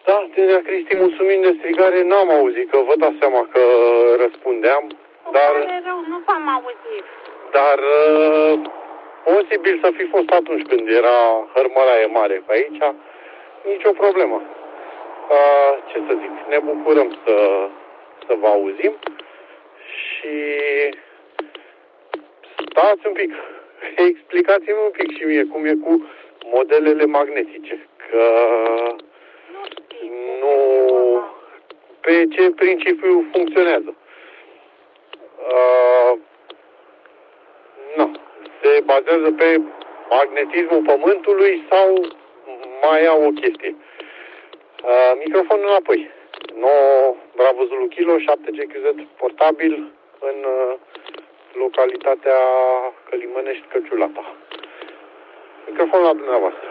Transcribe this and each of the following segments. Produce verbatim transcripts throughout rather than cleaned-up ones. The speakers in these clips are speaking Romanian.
Da, Tenea Cristi, mulțumim de strigare, n-am auzit, că vă dați seama că răspundeam, dar... Pare rău, nu v-am auzit. Dar uh, posibil să fi fost atunci când era hărmălaie mare pe aici, nicio problemă. Uh, ce să zic, ne bucurăm să, să vă auzim și stați un pic, explicați-mi un pic și mie cum e cu modelele magnetice, că nu, pe ce principiu funcționează. Uh, nu, se bazează pe magnetismul Pământului sau mai au o chestie. Uh, microfonul înapoi. nouă Bravo Zulu Kilo, șapte G Q Z portabil în uh, localitatea Călimănești, Căciulata. Microfonul la dumneavoastră.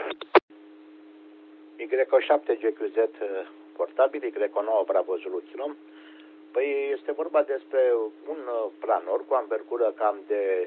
Y șapte G Q Z portabil, Y nouă Bravo Zulu Kilo. Păi este vorba despre un planor cu ambergură cam de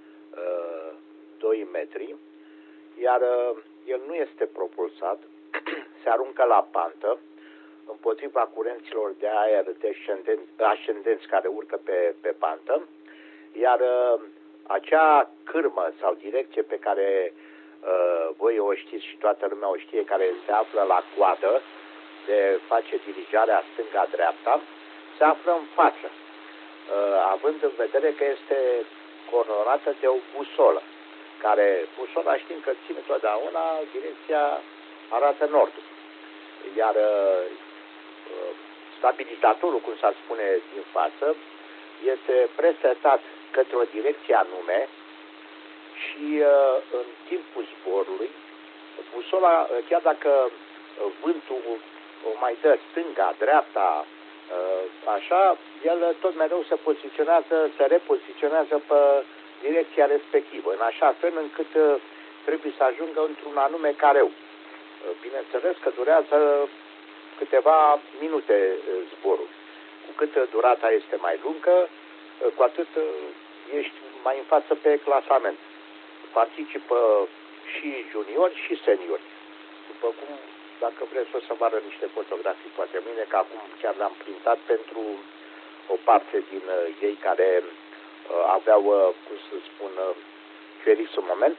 uh, doi metri, iar uh, el nu este propulsat, se aruncă la pantă împotriva curenților de aer descendenți, ascendenți care urcă pe, pe pantă, iar uh, acea cârmă sau direcție pe care uh, voi o știți și toată lumea o știe, care se află la coadă de face dirijarea stânga-dreapta, se află în față, uh, având în vedere că este coordonată de o busolă, care, busola știm că ține totdeauna, direcția arată nordul, iar uh, stabilizatorul, cum s-ar spune din față, este presetat către o direcție anume și uh, în timpul zborului, busola, chiar dacă vântul o mai dă stânga, dreapta, așa, el tot mereu se poziționează, se repoziționează pe direcția respectivă, în așa fel încât trebuie să ajungă într-un anume careu. Bineînțeles că durează câteva minute zborul. Cu cât durata este mai lungă, cu atât ești mai în față pe clasament. Participă și juniori și seniori. După cum, dacă vreți, o să vă arăt niște fotografii poate mâine, că acum chiar le-am printat pentru o parte din uh, ei care uh, aveau, uh, cum să spun, uh, ferix un moment.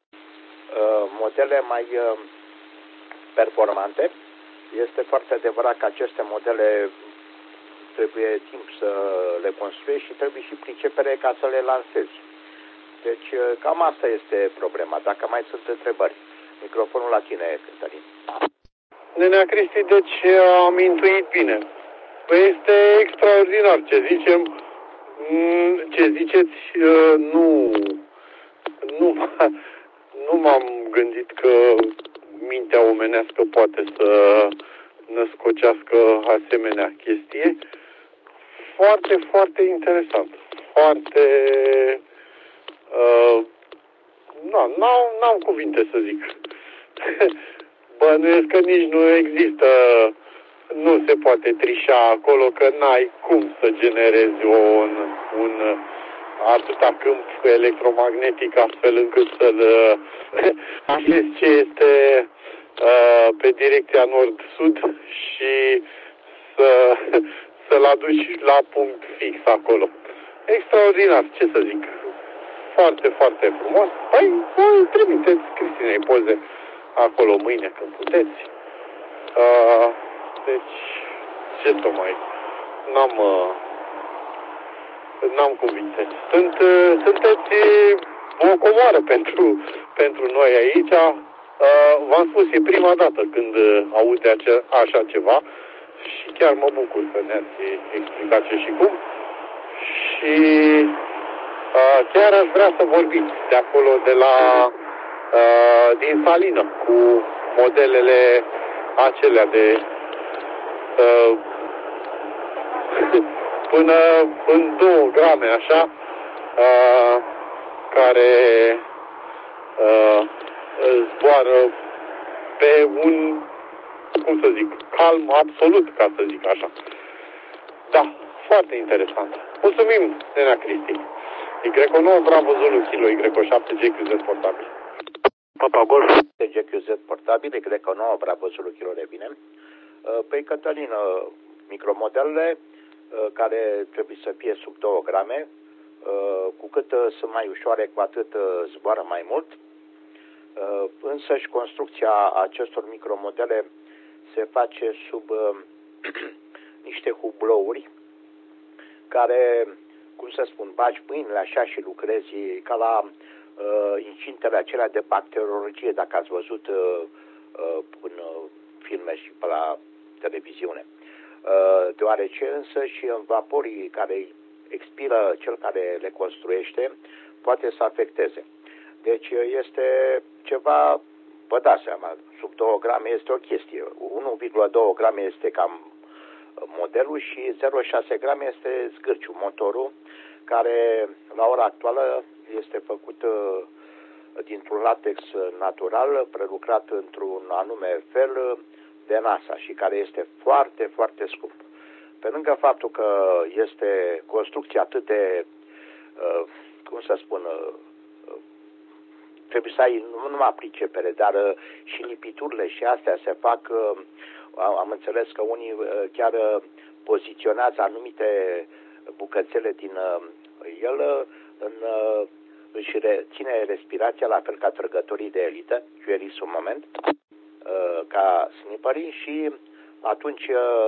Uh, modele mai uh, performante. Este foarte adevărat că aceste modele trebuie timp să le construiești și trebuie și pricepere ca să le lansezi. Deci cam asta este problema. Dacă mai sunt întrebări, microfonul la tine, Cătălin. Nenea Cristi, deci am intuit bine. Păi este extraordinar ce zicem. Ce ziceți, nu, nu, nu m-am gândit că mintea omenească poate să născocească asemenea chestie. Foarte, foarte interesant. Foarte... Uh, nu, n-am, n-am cuvinte să zic. Bănuiesc că nici nu există, nu se poate trișa acolo, că n-ai cum să generezi un, un atâta câmp electromagnetic astfel încât să-l aflezi ce este uh, pe direcția nord-sud și să, să-l aduci la punct fix acolo. Extraordinar, ce să zic. Foarte, foarte frumos. Păi, voi trimiteți Cristinei poze acolo mâine când puteți. Uh, deci, ce să mai... N-am... Uh, n-am cuvinte. Sunt, uh, sunteți o comoară pentru, pentru noi aici. Uh, v-am spus, e prima dată când uh, aude ace- așa ceva și chiar mă bucur că ne-ați explicat ce și cum. Și uh, chiar aș vrea să vorbiți de acolo, de la uh, din Salină, cu modelele acelea de uh, până în două grame, așa, uh, care uh, zboară pe un, cum să zic, calm absolut, ca să zic așa. Da, foarte interesant. Mulțumim, Nenea Cristi. Y nouă Bravo Zulu Kilo, Y șapte G Q Z portabil. Papa Golf. G Q Z portabile, cred că nouă Bravo Zulu Kilo revine. Păi, Cătălin, micromodelele care trebuie să fie sub două grame, cu cât sunt mai ușoare, cu atât zboară mai mult. Însă și construcția acestor micromodele se face sub niște hublouri care, cum să spun, bagi mâinile așa și lucrezi ca la uh, incintele acelea de bacteriologie, dacă ați văzut uh, uh, în uh, filme și pe la televiziune. Uh, deoarece însă și în vaporii care expiră cel care le construiește, poate să afecteze. Deci este ceva, vă dați seama, sub două grame este o chestie. unu virgulă doi grame este cam modelul și zero virgulă șase grame este zgârciul, motorul, care la ora actuală este făcut dintr-un latex natural, prelucrat într-un anume fel de NASA și care este foarte, foarte scump. Pe lângă faptul că este construcție atât de, cum să spun, trebuie să ai nu numai pricepere, dar și lipiturile și astea se fac, am înțeles că unii chiar poziționează anumite bucățele din el, în, își ține respirația la fel ca trăgătorii de elită, Juelis un moment, ca snipării și atunci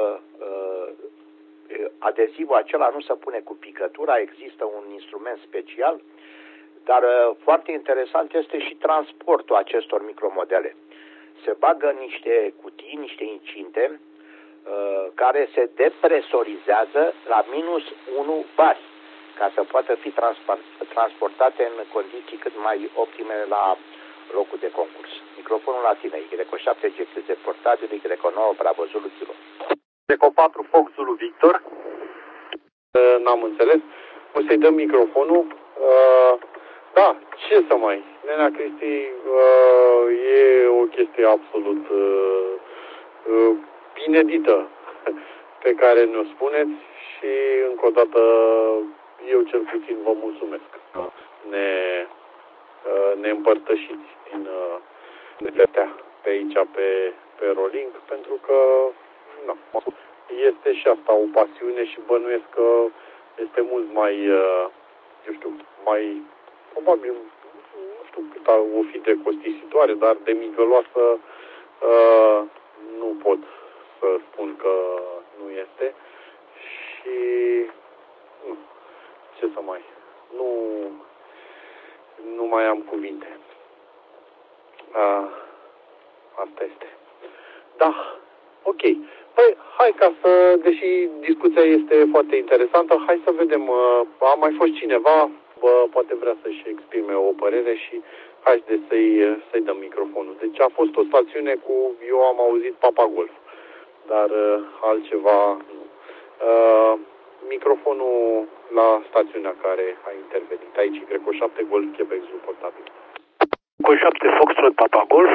adezivul acela nu se pune cu picătura, există un instrument special, dar foarte interesant este și transportul acestor micromodele. Se bagă niște cutii, niște incinte, care se depresorizează la minus unu bari, ca să poată fi transportate în condiții cât mai optime la locul de concurs. Microfonul la tine, Y șapte G Q Z portabil, Y nouă Bravo Zulu Kilo. Y patru Fox Zulu Victor. N-am înțeles. O să-i dăm microfonul. Uh, da, ce să mai... Nenea Cristi, uh, e o chestie absolut uh, uh, inedită pe care ne-o spuneți și încă o dată eu cel puțin vă mulțumesc. Ne, uh, ne împărtășiți din uh, pe aici, pe, pe Rolling, pentru că na, este și asta o pasiune și bănuiesc că este mult mai, uh, eu știu, mai, probabil, nu știu cât o fi de costisitoare, dar de migăloasă uh, nu pot să spun că nu este. Și nu, ce să mai, nu, nu mai am cuvinte. Uh, asta este. Da, ok. Păi, hai ca să, deși discuția este foarte interesantă, hai să vedem, uh, a mai fost cineva, bă, poate vrea să-și exprime o părere și haideți să-i, să-i dăm microfonul. Deci a fost o stațiune cu, eu am auzit Papa Golf, dar uh, altceva nu. Uh, microfonul la stațiunea care a intervenit. Aici, Y șapte Golf, Quebec Zulu portabil. Y șapte Foxtrot Papa Golf.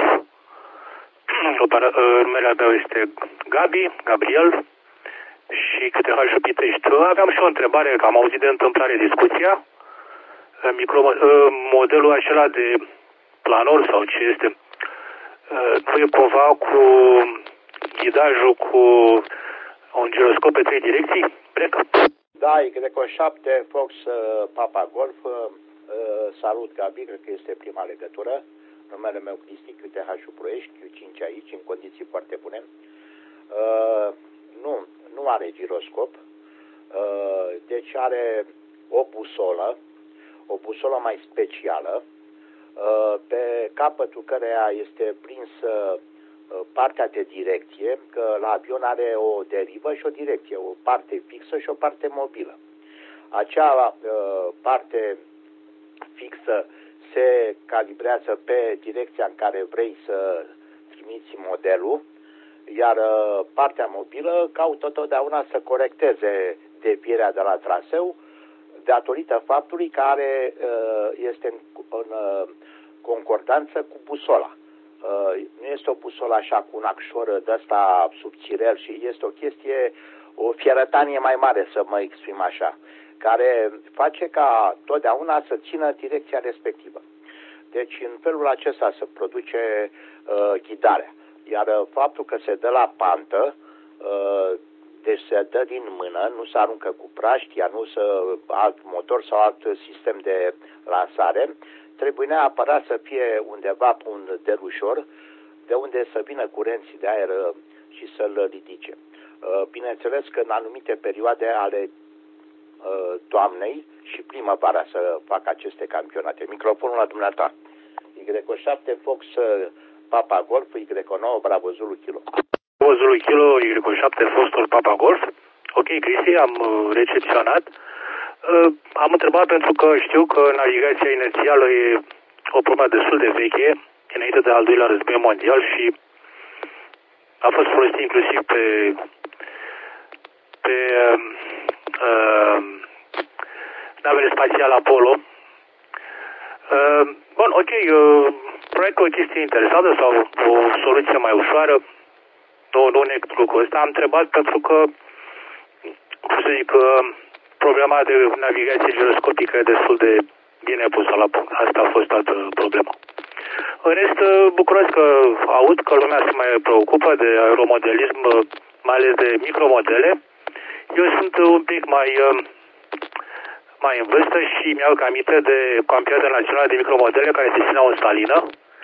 Numele meu este Gabi, Gabriel și câte H și Pitești. Aveam și o întrebare, că am auzit de întâmplare discuția. Micro, modelul acela de planor sau ce este, nu e cumva cu ghidajul cu un giroscop pe trei direcții? Break? Da, Y șapte Fox Papa Golf. Salut, Gabi, cred că este prima legătură. Numele meu Cristi, Q T H Ploiești, Q cinci aici, în condiții foarte bune. Uh, nu, nu are giroscop, uh, deci are o busolă, o busolă mai specială, uh, pe capătul căreia este prinsă uh, partea de direcție, că la avion are o derivă și o direcție, o parte fixă și o parte mobilă. Acea uh, parte fixă se calibrează pe direcția în care vrei să trimiți modelul, iar partea mobilă caută totdeauna să corecteze devierea de la traseu, datorită faptului care este în, în concordanță cu busola. Nu este o busolă așa cu un acșor de ăsta subțirel și este o chestie, o fierătanie mai mare, să mă exprim așa, care face ca totdeauna să țină direcția respectivă. Deci în felul acesta se produce uh, ghidarea. Iar uh, faptul că se dă la pantă, uh, deci se dă din mână, nu se aruncă cu praștia, nu se alt motor sau alt sistem de lansare, trebuie neapărat să fie undeva pe un derușor, de unde să vină curenții de aer și să-l ridice. Bineînțeles că în anumite perioade ale toamnei și primăvara să fac aceste campionate. Microfonul la dumneata. Y șapte Fox Papa Golf, Y nouă Bravo Zulu Kilo. Bravo Zulu Kilo, Y șapte Fox Papa Golf. Ok, Cristi, am recepționat. Am întrebat pentru că știu că navigația inerțială e o problemă destul de veche, înainte de al doilea război mondial, și a fost folosit inclusiv pe pe uh, navele spațiale Apollo. Uh, bun, ok, uh, proiectul o chestie interesantă sau o soluție mai ușoară, nu, nu neg lucrul ăsta. Am întrebat pentru că, cum să zic, uh, problema de navigație giroscopică e destul de bine pusă la punct. Asta a fost toată problema. În rest, bucuros că aud că lumea se mai preocupă de aeromodelism, mai ales de micromodele. Eu sunt un pic mai, mai în vârstă și mi-au aminte de campionatul național de micromodele care se țineau în Stalină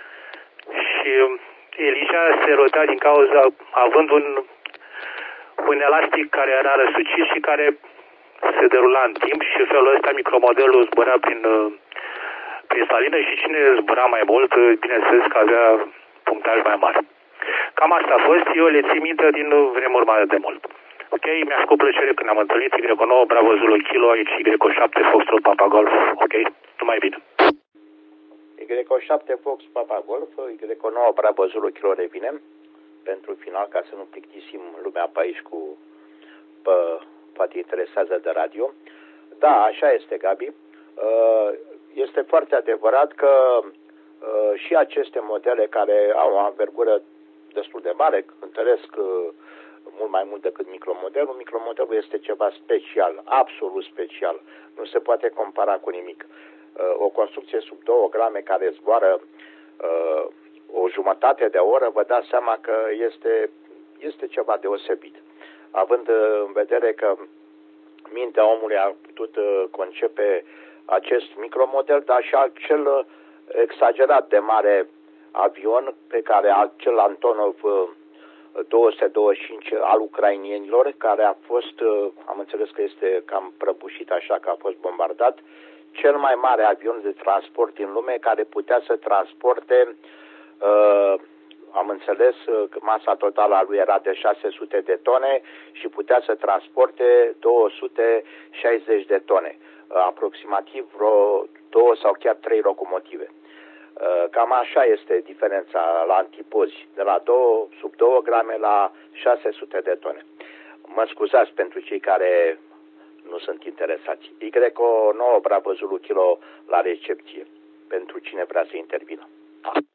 și Elijah se rotea din cauza având un, un elastic care era răsucit și care se derula în timp și în felul ăsta micromodelul zbura prin, prin Stalină și cine zbura mai mult, bineînțeles că avea punctaj mai mare. Cam asta a fost, eu le țin minte din vremuri mai de mult. Ok, mi-a făcut plăcere când am întâlnit Y nouă Bravo Zulu Kilo, aici Y șapte Foxtrot Papa Golf. Ok, numai bine. Y șapte Fox Papa Golf, Y nouă Bravo Zulu Kilo revine pentru final, ca să nu plictisim lumea pe aici cu pe, poate interesează de radio. Da, așa este, Gabi. Este foarte adevărat că și aceste modele care au o anvergură destul de mare, cântăresc mult mai mult decât micromodelul. Micromodelul este ceva special, absolut special. Nu se poate compara cu nimic. O construcție sub două grame care zboară o jumătate de oră, vă dați seama că este, este ceva deosebit. Având în vedere că mintea omului a putut concepe acest micromodel, dar și acel exagerat de mare avion pe care acel Antonov două sute douăzeci și cinci al ucrainienilor, care a fost, am înțeles că este cam prăbușit așa că a fost bombardat, cel mai mare avion de transport din lume care putea să transporte, uh, am înțeles că masa totală a lui era de șase sute de tone și putea să transporte două sute șaizeci de tone, uh, aproximativ vreo două sau chiar trei locomotive. Cam așa este diferența la antipozi, de la două, sub două grame la șase sute de tone. Mă scuzați pentru cei care nu sunt interesați. Y nouă Bravo Zulu Kilo la recepție, pentru cine vrea să intervină.